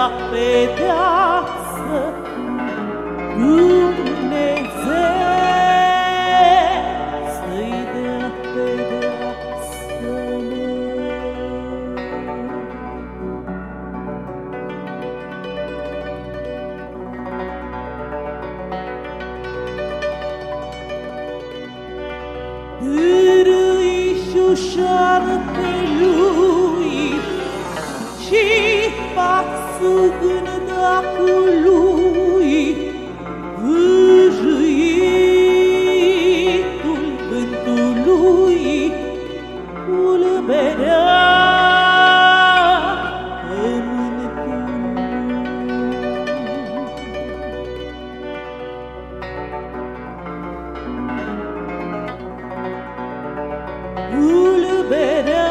pedeapsă, Dumnezeu să-i dea pedeapsă, Dârâi-și ușoară pe lui și pasul gândacului, vâjâitul vântului, culberea pământului. Culberea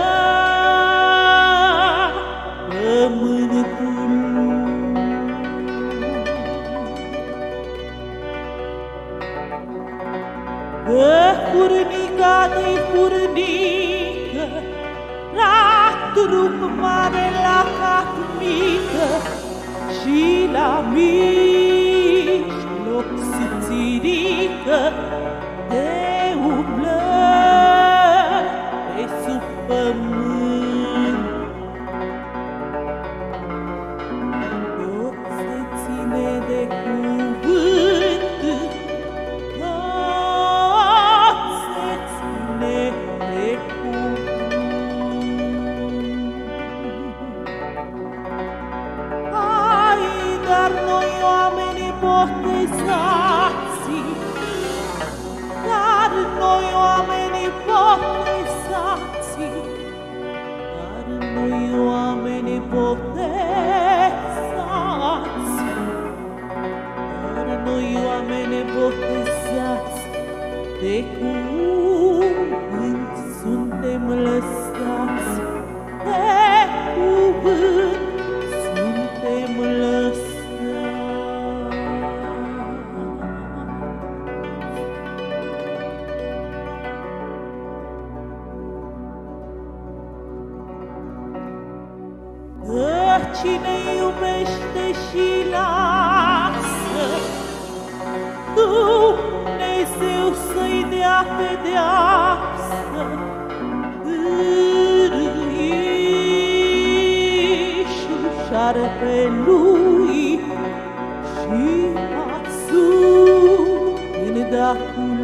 că furnica-i furnică, la trup mare, la cap mică, și la mijloc subțirică, de umblă pe sub pământ. Tot se ține de cuvânt, dar noi oamenii botezați, dar noi oamenii botezați, dar noi oamenii botezați, dar noi oamenii botezați, de cuvânt suntem lăsați, de cuvânt suntem lăsați. Cine iubește și lasă, Dumnezeu să-i dea pedeapsă, Dârâi-și ușoară pe lui și pasul gândacului.